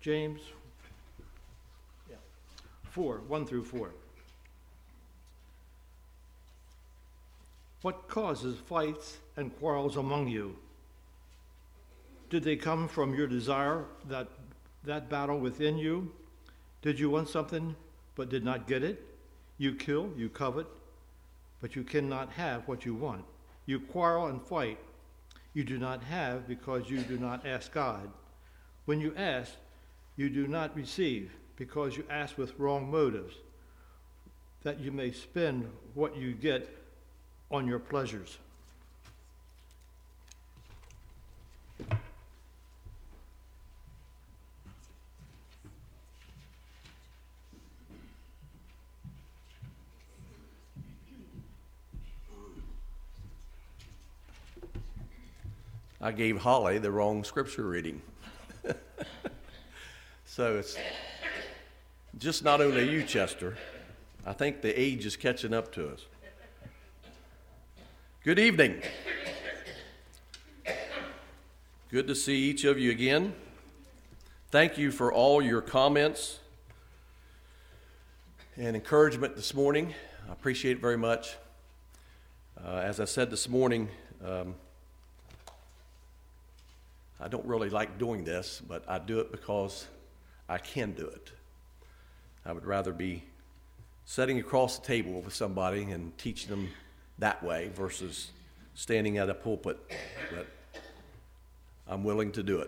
James 4, 1 through 4. What causes fights and quarrels among you? Did they come from your desire, that battle within you? Did you want something but did not get it? You kill, you covet, but you cannot have what you want. You quarrel and fight. You do not have because you do not ask God. When you ask, you do not receive because you ask with wrong motives, that you may spend what you get on your pleasures. I gave Holly the wrong scripture reading. So it's just not only you, Chester. I think the age is catching up to us. Good evening. Good to see each of you again. Thank you for all your comments and encouragement this morning. I appreciate it very much. As I said this morning, I don't really like doing this, but I do it because I can do it. I would rather be sitting across the table with somebody and teaching them that way versus standing at a pulpit, but I'm willing to do it.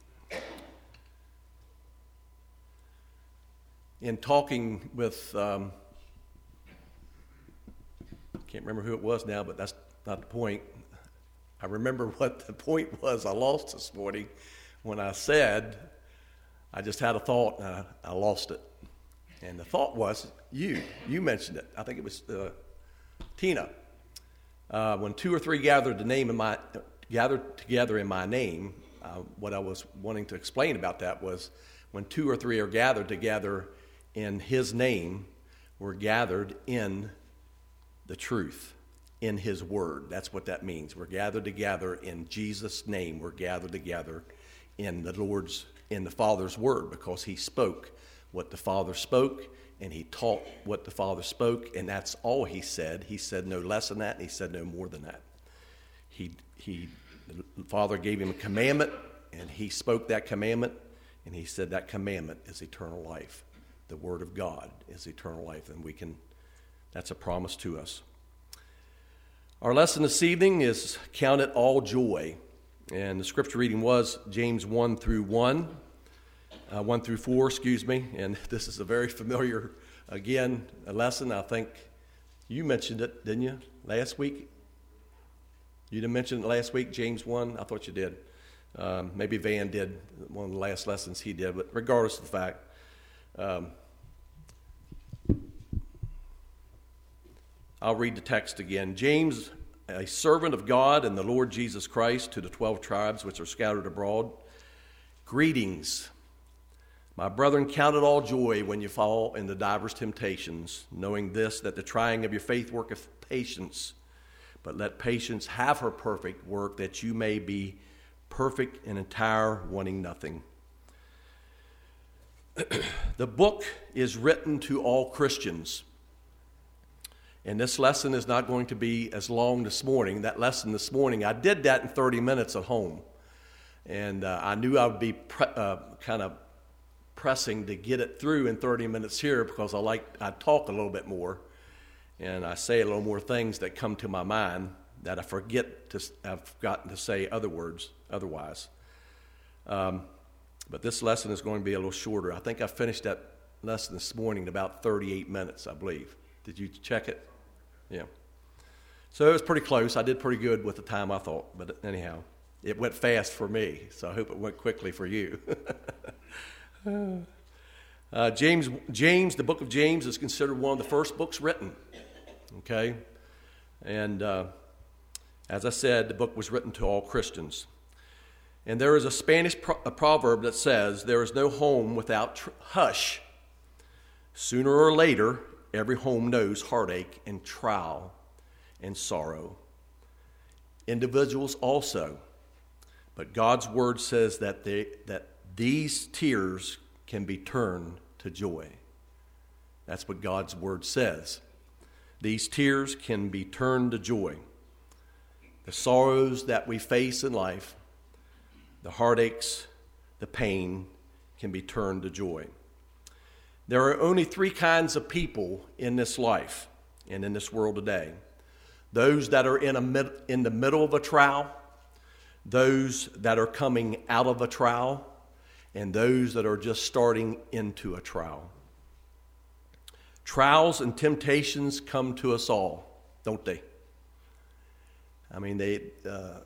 In talking with, can't remember who it was now, but that's not the point. I remember what the point was I lost this morning when I said, I just had a thought and I lost it. And the thought was, you mentioned it. I think it was Tina. When two or three gathered together in my name, what I was wanting to explain about that was when two or three are gathered together in his name, we're gathered in the truth, in his word. That's what that means. We're gathered together in Jesus' name. We're gathered together in the Father's word, because he spoke what the Father spoke, and he taught what the Father spoke, and that's all he said. He said no less than that, and he said no more than that. The Father gave him a commandment, and he spoke that commandment, and he said that commandment is eternal life. The word of God is eternal life, and that's a promise to us. Our lesson this evening is Count It All Joy, and the scripture reading was James 1 through 4, and this is a very familiar, again, a lesson. I think you mentioned it, didn't you, last week? You didn't mention it last week, James 1? I thought you did. Maybe Van did, one of the last lessons he did, but regardless of the fact, I'll read the text again. James, a servant of God and the Lord Jesus Christ, to the 12 tribes which are scattered abroad, greetings. My brethren, count it all joy when you fall into divers temptations, knowing this, that the trying of your faith worketh patience. But let patience have her perfect work, that you may be perfect and entire, wanting nothing. The book is written to all Christians. And this lesson is not going to be as long this morning. That lesson this morning, I did that in 30 minutes at home. And I knew I would be kind of pressing to get it through in 30 minutes here, because I talk a little bit more. And I say a little more things that come to my mind that I I've forgotten to say otherwise. But this lesson is going to be a little shorter. I think I finished that lesson this morning in about 38 minutes, I believe. Did you check it? Yeah. So it was pretty close. I did pretty good with the time, I thought. But anyhow, it went fast for me, so I hope it went quickly for you. James, the book of James is considered one of the first books written. Okay? And as I said, the book was written to all Christians. And there is a Spanish proverb that says, there is no home without hush. Sooner or later, every home knows heartache and trial and sorrow. Individuals also. But God's word says that these tears can be turned to joy. That's what God's word says. These tears can be turned to joy. The sorrows that we face in life, the heartaches, the pain, can be turned to joy. There are only three kinds of people in this life and in this world today. Those that are in the middle of a trial, those that are coming out of a trial, and those that are just starting into a trial. Trials and temptations come to us all, don't they? I mean, the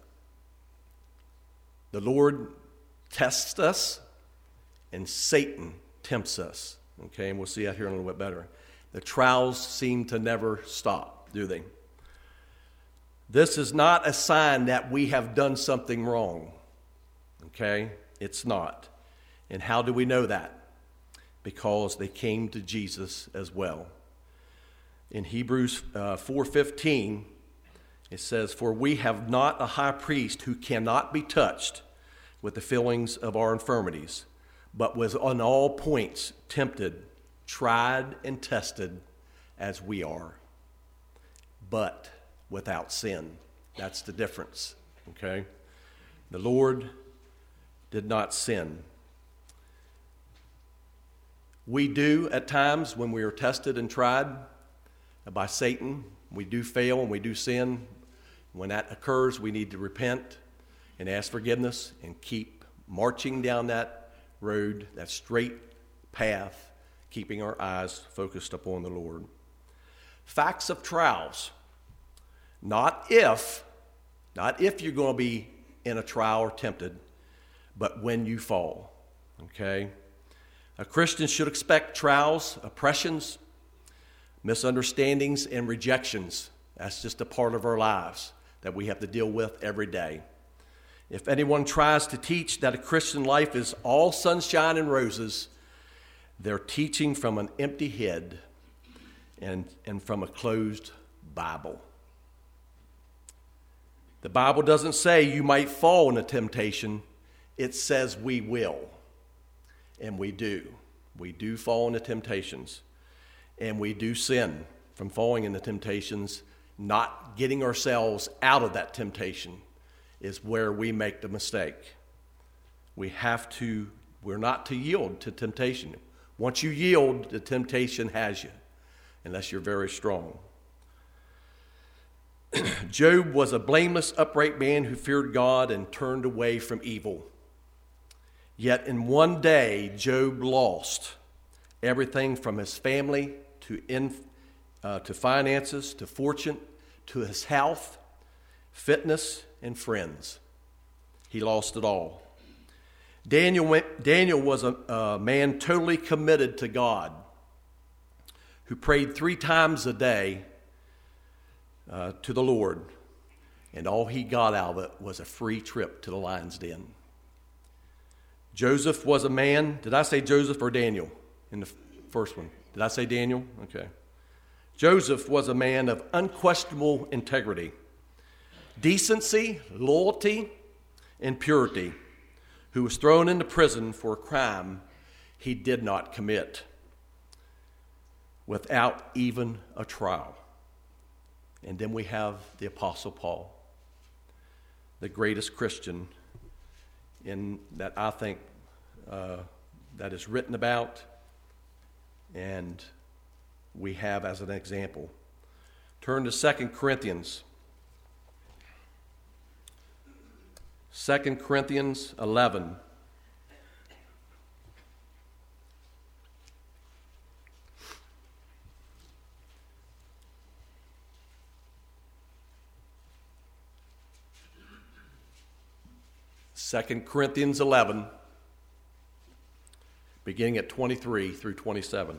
Lord tests us, and Satan tempts us. Okay, and we'll see that here in a little bit better. The trials seem to never stop, do they? This is not a sign that we have done something wrong. Okay, it's not. And how do we know that? Because they came to Jesus as well. In Hebrews 4:15, it says, "For we have not a high priest who cannot be touched with the feelings of our infirmities, but was on all points tempted, tried, and tested as we are, but without sin." That's the difference, okay? The Lord did not sin. We do at times when we are tested and tried by Satan. We do fail and we do sin. When that occurs, we need to repent and ask forgiveness and keep marching down that road, that straight path, keeping our eyes focused upon the Lord. Facts of trials. Not if you're going to be in a trial or tempted, but when you fall, okay? A Christian should expect trials, oppressions, misunderstandings, and rejections. That's just a part of our lives that we have to deal with every day. If anyone tries to teach that a Christian life is all sunshine and roses, they're teaching from an empty head and from a closed Bible. The Bible doesn't say you might fall into temptation. It says we will. And we do. We do fall into temptations. And we do sin from falling into temptations. Not getting ourselves out of that temptation is where we make the mistake. We're not to yield to temptation. Once you yield, the temptation has you, unless you're very strong. Job was a blameless, upright man who feared God and turned away from evil. Yet in one day, Job lost everything from his family to finances, to fortune, to his health, fitness, and friends. He lost it all. Daniel was a man totally committed to God, who prayed 3 times a day to the Lord, and all he got out of it was a free trip to the lion's den. Joseph was a man. Did I say Joseph or Daniel in the first one? Did I say Daniel? Okay. Joseph was a man of unquestionable integrity, decency, loyalty, and purity, who was thrown into prison for a crime he did not commit without even a trial. And then we have the Apostle Paul, the greatest Christian in that I think that is written about and we have as an example. Turn to 2 Corinthians. 2 Corinthians 11. Second Corinthians 11, beginning at 23 through 27.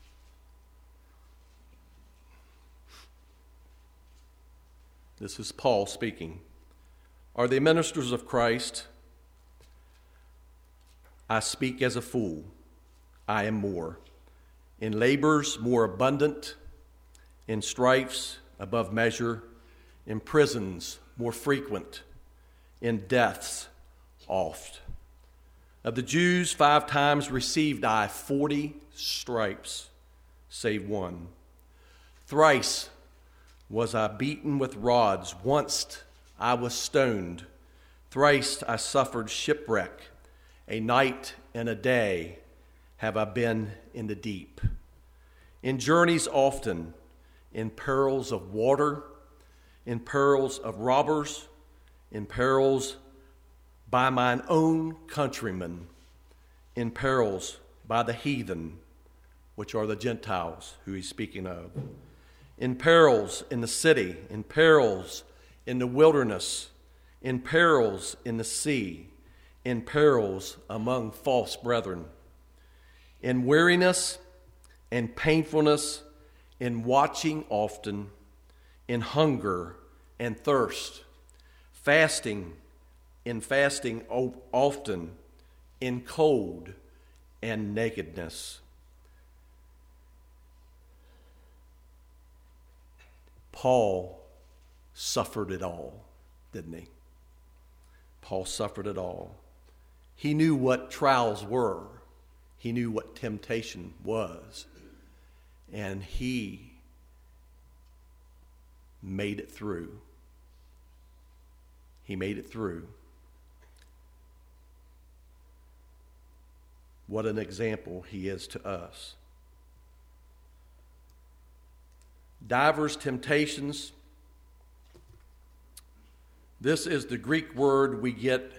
This is Paul speaking. Are they ministers of Christ? I speak as a fool. I am more. In labors more abundant, in strifes above measure, in prisons more frequent, in deaths oft. Of the Jews, 5 times received I 40 stripes, save one. Thrice was I beaten with rods. Once I was stoned. Thrice I suffered shipwreck. A night and a day have I been in the deep. In journeys often, in perils of water, in perils of robbers, in perils by mine own countrymen, in perils by the heathen, which are the Gentiles who he's speaking of, in perils in the city, in perils in the wilderness, in perils in the sea, in perils among false brethren, in weariness and painfulness, in watching often, in hunger and thirst, fasting often, in cold and nakedness. Paul suffered it all, didn't he? Paul suffered it all. He knew what trials were. He knew what temptation was. And he made it through. He made it through. What an example he is to us. Divers temptations. This is the Greek word we get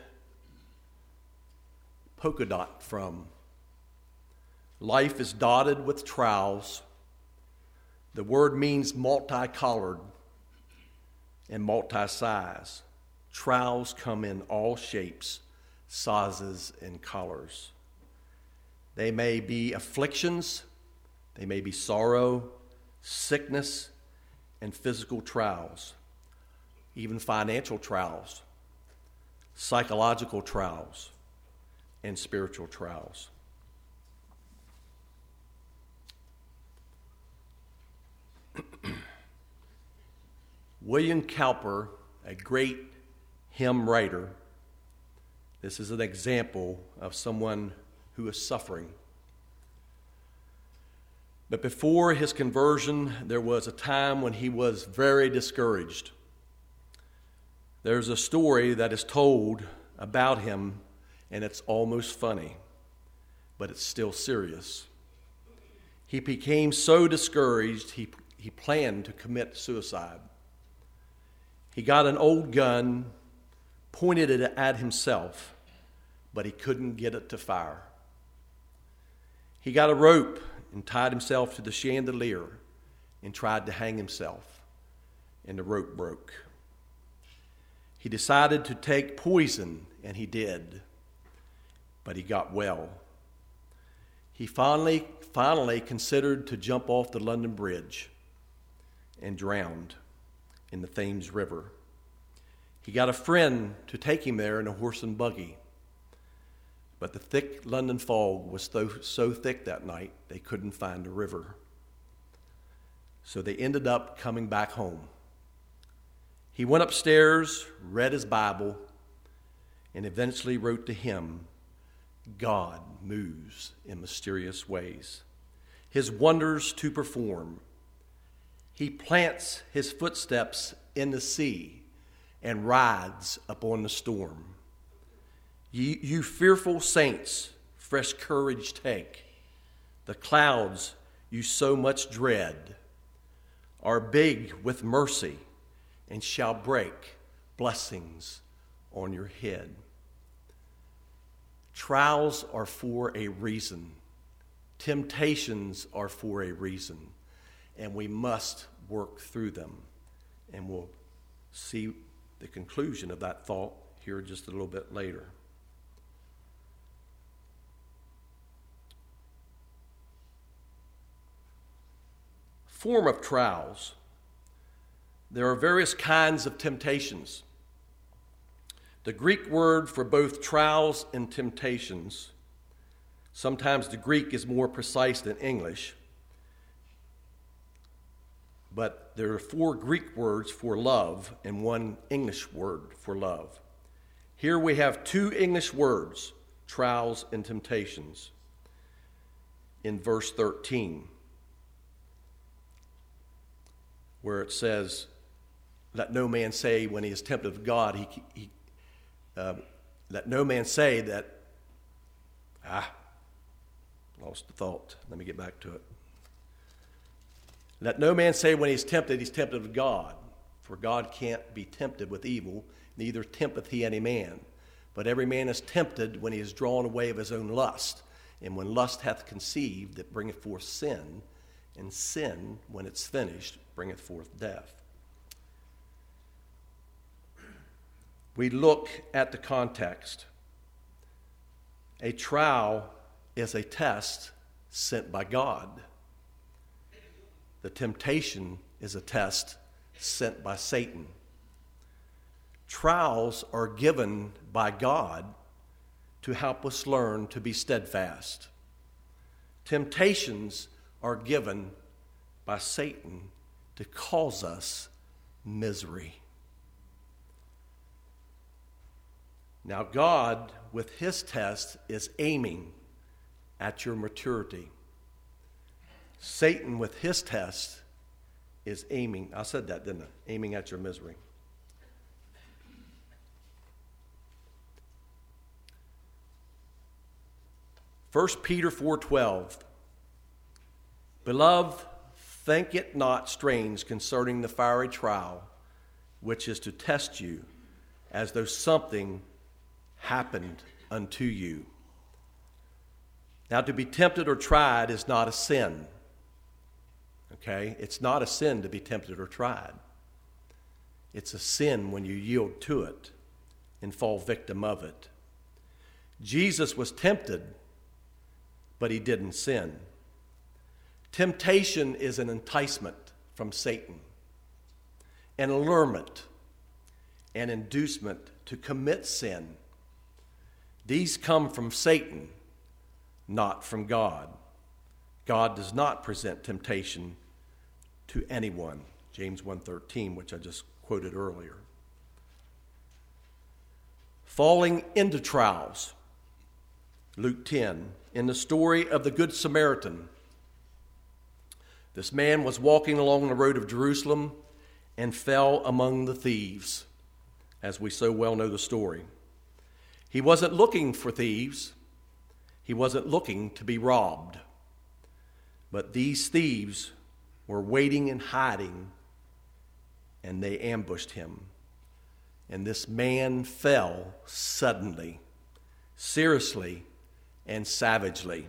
polka dot from. Life is dotted with trials. The word means multicolored and multi-size. Trials come in all shapes, sizes, and colors. They may be afflictions, they may be sorrow, sickness, and physical trials, even financial trials, psychological trials, and spiritual trials. William Cowper, a great hymn writer, this is an example of someone who is suffering. But before his conversion, there was a time when he was very discouraged. There's a story that is told about him, and it's almost funny, but it's still serious. He became so discouraged, he planned to commit suicide. He got an old gun, pointed it at himself, but he couldn't get it to fire. He got a rope and tied himself to the chandelier and tried to hang himself, and the rope broke. He decided to take poison, and he did, but he got well. He finally considered to jump off the London Bridge and drowned in the Thames River. He got a friend to take him there in a horse and buggy. But the thick London fog was so thick that night, they couldn't find the river. So they ended up coming back home. He went upstairs, read his Bible, and eventually wrote the hymn, God moves in mysterious ways, his wonders to perform. He plants his footsteps in the sea and rides upon the storm. You fearful saints, fresh courage take. The clouds you so much dread are big with mercy and shall break blessings on your head. Trials are for a reason. Temptations are for a reason. And we must work through them. And we'll see the conclusion of that thought here just a little bit later. Form of trials. There are various kinds of temptations. The Greek word for both trials and temptations, sometimes the Greek is more precise than English, but there are 4 Greek words for love and 1 English word for love. Here we have 2 English words, trials and temptations in verse 13, where it says, let no man say when he is tempted of God, let no man say that, lost the thought. Let me get back to it. Let no man say when he's tempted of God. For God can't be tempted with evil, neither tempteth he any man. But every man is tempted when he is drawn away of his own lust. And when lust hath conceived, it bringeth forth sin. And sin, when it's finished, bringeth forth death. We look at the context. A trial is a test sent by God. The temptation is a test sent by Satan. Trials are given by God to help us learn to be steadfast. Temptations are given by Satan to cause us misery. Now, God, with his test, is aiming at your maturity. Satan, with his test, is aiming, I said that, didn't I? Aiming at your misery. First Peter 4:12. Beloved, think it not strange concerning the fiery trial, which is to test you, as though something happened unto you. Now, to be tempted or tried is not a sin. Okay? It's not a sin to be tempted or tried. It's a sin when you yield to it and fall victim of it. Jesus was tempted, but he didn't sin. Temptation is an enticement from Satan, an allurement, an inducement to commit sin. These come from Satan, not from God. God does not present temptation to anyone. James 1:13, which I just quoted earlier. Falling into trials. Luke 10. In the story of the Good Samaritan, this man was walking along the road of Jerusalem and fell among the thieves, as we so well know the story. He wasn't looking for thieves. He wasn't looking to be robbed. But these thieves were waiting and hiding, and they ambushed him. And this man fell suddenly, seriously, and savagely.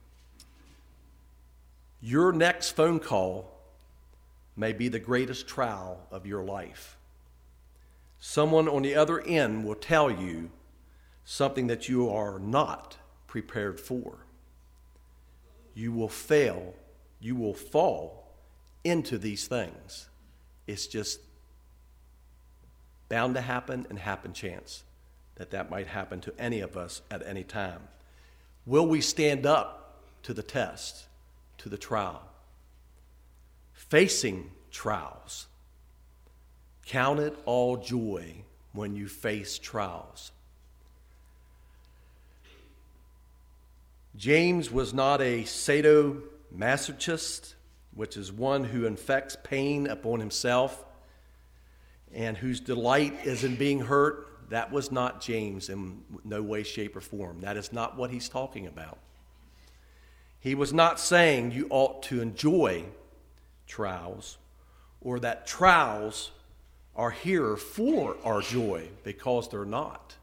Your next phone call may be the greatest trial of your life. Someone on the other end will tell you something that you are not prepared for. You will fail. You will fall into these things. It's just bound to happen and happen chance that might happen to any of us at any time. Will we stand up to the test, to the trial? Facing trials. Count it all joy when you face trials. James was not a sadomasochist, which is one who inflicts pain upon himself and whose delight is in being hurt. That was not James in no way, shape, or form. That is not what he's talking about. He was not saying you ought to enjoy trials or that trials are here for our joy, because they're not.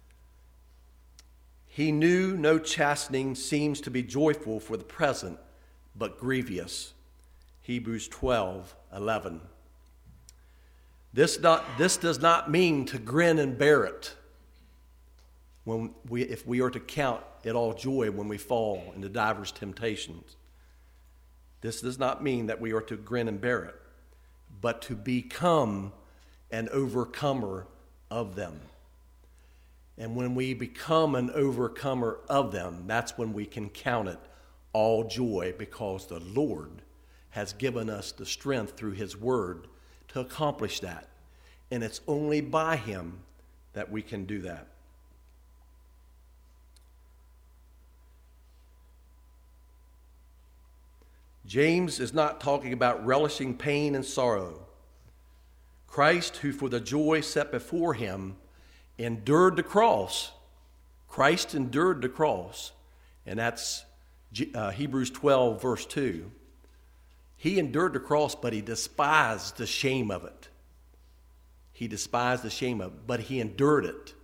He knew no chastening seems to be joyful for the present, but grievous. Hebrews 12:11. This does not mean to grin and bear it if we are to count it all joy when we fall into divers temptations. This does not mean that we are to grin and bear it, but to become an overcomer of them. And when we become an overcomer of them, that's when we can count it all joy, because the Lord has given us the strength through his word to accomplish that. And it's only by him that we can do that. James is not talking about relishing pain and sorrow. Christ, who for the joy set before him, endured the cross. Christ endured the cross. And that's Hebrews 12, verse 2. He endured the cross, but he despised the shame of it. He despised the shame of it, but he endured it.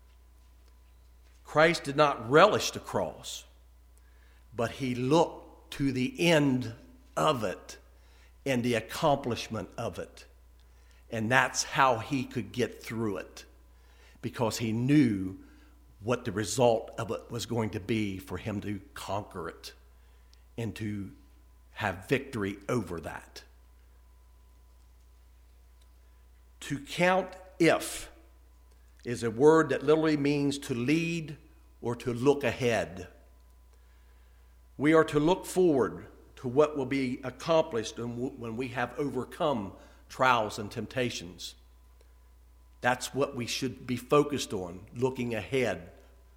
Christ did not relish the cross, but he looked to the end of it and the accomplishment of it. And that's how he could get through it, because he knew what the result of it was going to be for him to conquer it and to have victory over that. To count if is a word that literally means to lead or to look ahead. We are to look forward to what will be accomplished when we have overcome trials and temptations. That's what we should be focused on, looking ahead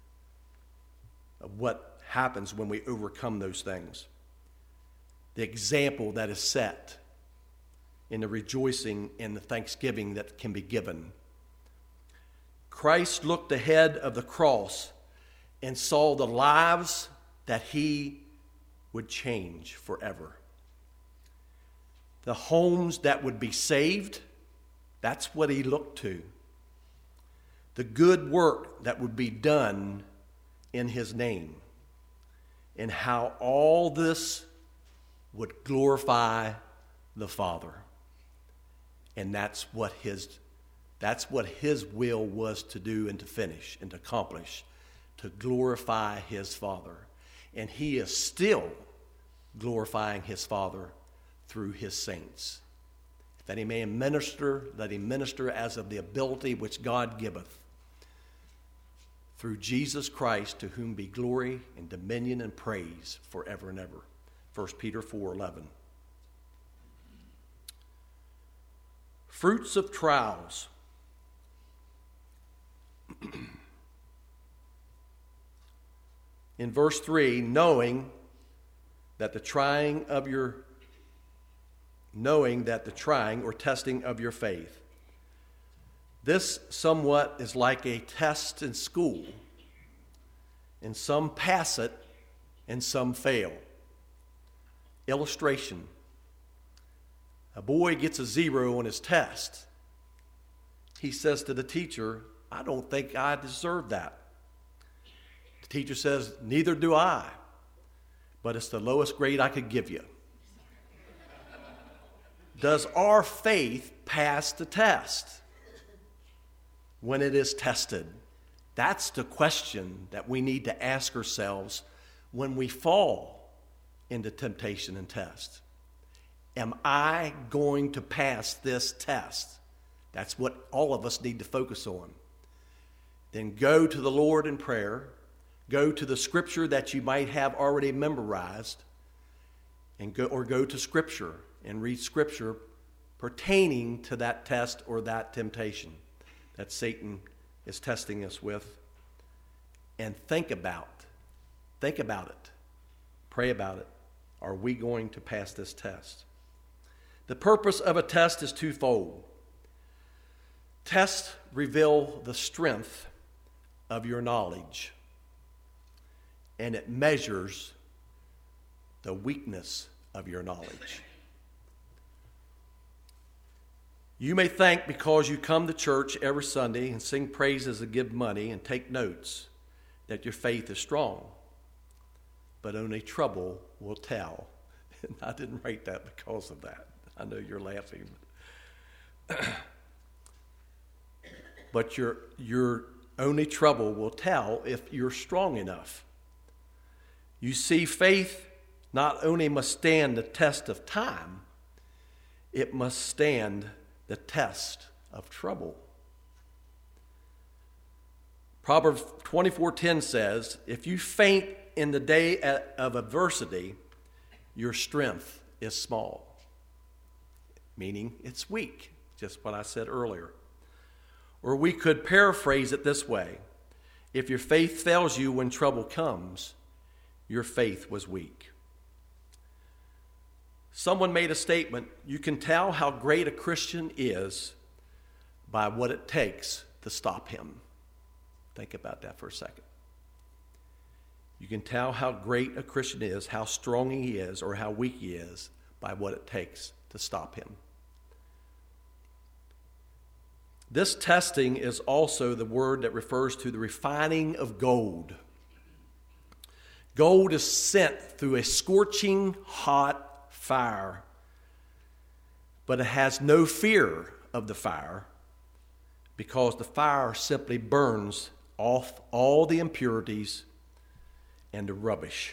of what happens when we overcome those things. The example that is set in the rejoicing and the thanksgiving that can be given. Christ looked ahead of the cross and saw the lives that he would change forever. The homes that would be saved, that's what he looked to. The good work that would be done in his name, and how all this would glorify the Father. And that's what his will was to do and to finish and to accomplish, to glorify his Father. And he is still glorifying his Father through his saints. If any man minister, let him minister as of the ability which God giveth, through Jesus Christ, to whom be glory and dominion and praise forever and ever. 1 Peter 4:11. Fruits of trials. In verse 3, knowing that the trying or testing of your faith. This somewhat is like a test in school, and some pass it and some fail. Illustration. A boy gets a 0 on his test. He says to the teacher, "I don't think I deserve that." The teacher says, "Neither do I, but it's the lowest grade I could give you." Does our faith pass the test when it is tested? That's the question that we need to ask ourselves when we fall into temptation and test. Am I going to pass this test? That's what all of us need to focus on. Then go to the Lord in prayer. Go to the scripture that you might have already memorized, and go to scripture and read scripture pertaining to that test or that temptation that Satan is testing us with. And think about it. Pray about it. Are we going to pass this test? The purpose of a test is twofold. Tests reveal the strength of your knowledge, and it measures the weakness of your knowledge. You may think because you come to church every Sunday and sing praises and give money and take notes that your faith is strong, but only trouble will tell. And I didn't write that because of that. I know you're laughing. But your only trouble will tell if you're strong enough. You see, faith not only must stand the test of time, it must stand the test of trouble. Proverbs 24:10 says, "If you faint in the day of adversity, your strength is small." Meaning it's weak, just what I said earlier. Or we could paraphrase it this way: if your faith fails you when trouble comes, your faith was weak. Someone made a statement, you can tell how great a Christian is by what it takes to stop him. Think about that for a second. You can tell how great a Christian is, how strong he is, or how weak he is by what it takes to stop him. This testing is also the word that refers to the refining of gold. Gold is sent through a scorching hot fire, but it has no fear of the fire because the fire simply burns off all the impurities and the rubbish.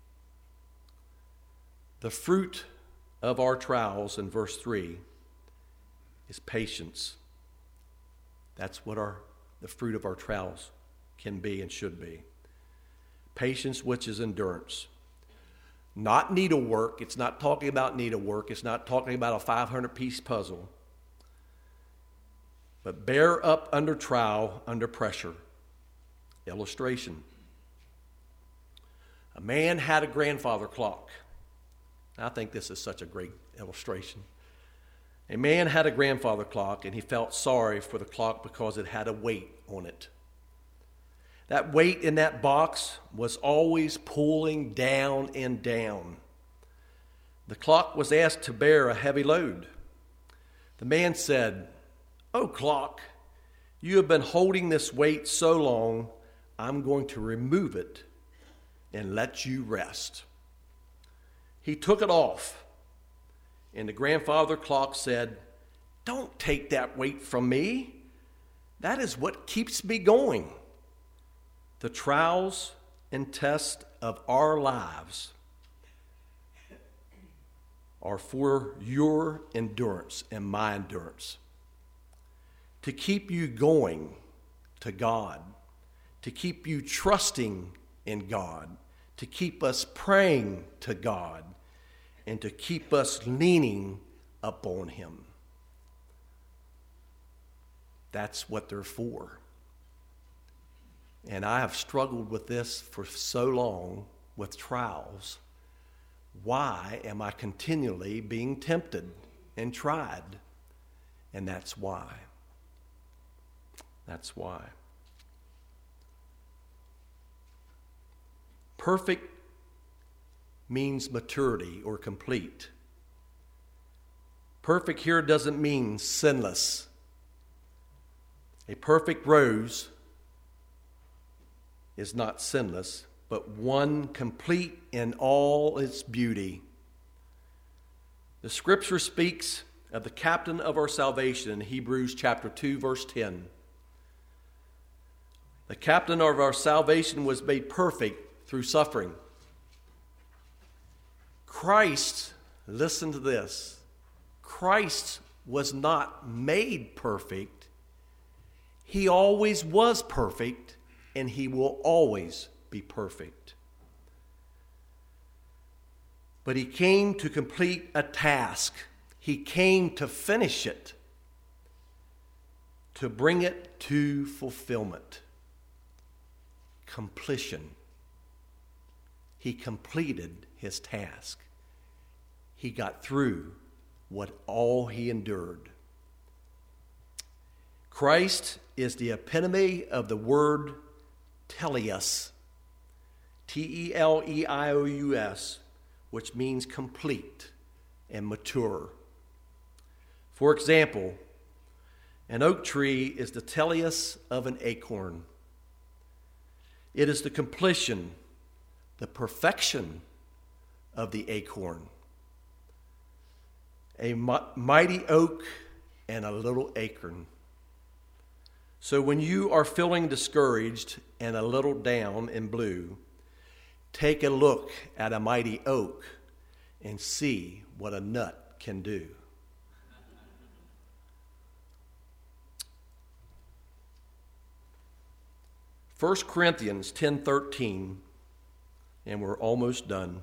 The fruit of our trials in verse 3 is patience. That's what the fruit of our trials can be and should be. Patience, which is endurance. Not needlework. It's not talking about needlework. It's not talking about a 500-piece puzzle. But bear up under trial, under pressure. Illustration. A man had a grandfather clock. I think this is such a great illustration. A man had a grandfather clock, and he felt sorry for the clock because it had a weight on it. That weight in that box was always pulling down and down. The clock was asked to bear a heavy load. The man said, "Oh, clock, you have been holding this weight so long, I'm going to remove it and let you rest." He took it off, and the grandfather clock said, "Don't take that weight from me. That is what keeps me going." The trials and tests of our lives are for your endurance and my endurance. To keep you going to God, to keep you trusting in God, to keep us praying to God, and to keep us leaning upon Him. That's what they're for. And I have struggled with this for so long with trials. Why am I continually being tempted and tried? And that's why. That's why. Perfect means maturity or complete. Perfect here doesn't mean sinless. A perfect rose is not sinless, but one complete in all its beauty. The scripture speaks of the captain of our salvation in Hebrews chapter 2, verse 10. The captain of our salvation was made perfect through suffering. Christ, listen to this, Christ was not made perfect. He always was perfect. And He will always be perfect. But He came to complete a task. He came to finish it, to bring it to fulfillment, completion. He completed His task. He got through what all He endured. Christ is the epitome of the word Teleos, T-E-L-E-I-O-U-S, which means complete and mature. For example, an oak tree is the teleos of an acorn. It is the completion, the perfection of the acorn. A mighty oak and a little acorn. So when you are feeling discouraged and a little down and blue, take a look at a mighty oak and see what a nut can do. First Corinthians 10:13, and we're almost done.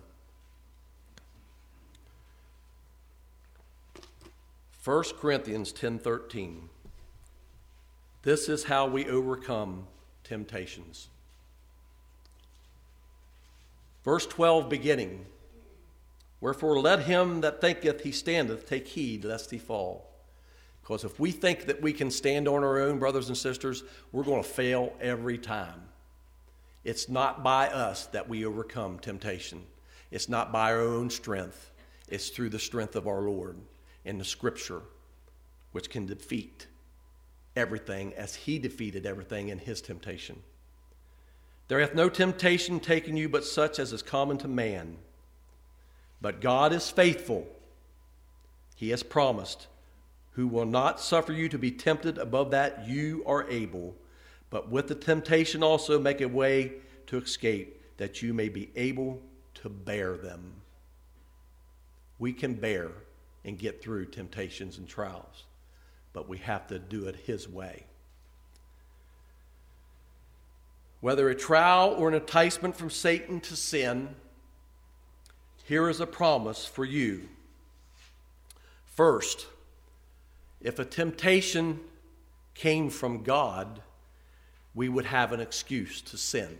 1 Corinthians 10:13. This is how we overcome temptations. Verse 12 beginning. Wherefore let him that thinketh he standeth take heed lest he fall. Because if we think that we can stand on our own, brothers and sisters, we're going to fail every time. It's not by us that we overcome temptation. It's not by our own strength. It's through the strength of our Lord in the Scripture, which can defeat everything as he defeated everything in his temptation. There hath no temptation taken you but such as is common to man. But God is faithful. He has promised, who will not suffer you to be tempted above that you are able, but with the temptation also make a way to escape, that you may be able to bear them. We can bear and get through temptations and trials, but we have to do it his way. Whether a trial or an enticement from Satan to sin, here is a promise for you. First, if a temptation came from God, we would have an excuse to sin.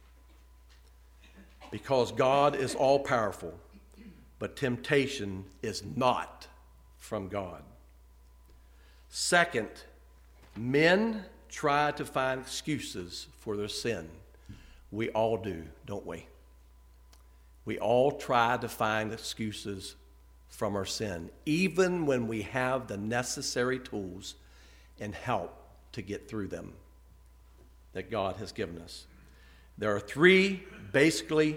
Because God is all-powerful, but temptation is not from God. Second, men try to find excuses for their sin. We all do, don't we? We all try to find excuses from our sin, even when we have the necessary tools and help to get through them that God has given us. There are basically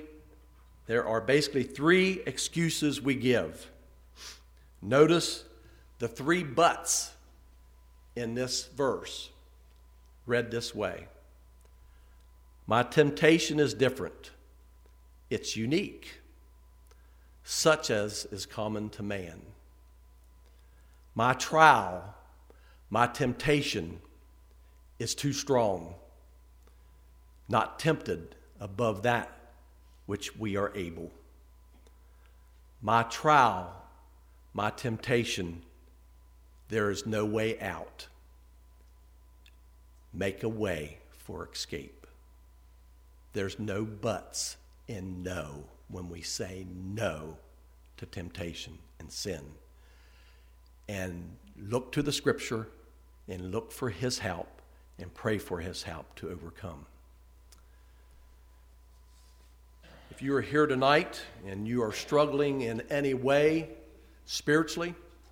three excuses we give. Notice the three buts in this verse, read this way. My temptation is different. It's unique, such as is common to man. My trial, my temptation is too strong, not tempted above that which we are able. My trial, my temptation, there is no way out. Make a way for escape. There's no buts in no when we say no to temptation and sin. And look to the Scripture and look for his help and pray for his help to overcome. If you are here tonight and you are struggling in any way spiritually,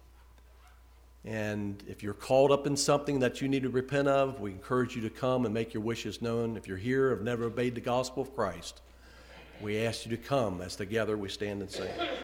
and if you're caught up in something that you need to repent of, we encourage you to come and make your wishes known. If you're here and have never obeyed the gospel of Christ, we ask you to come as together we stand and sing.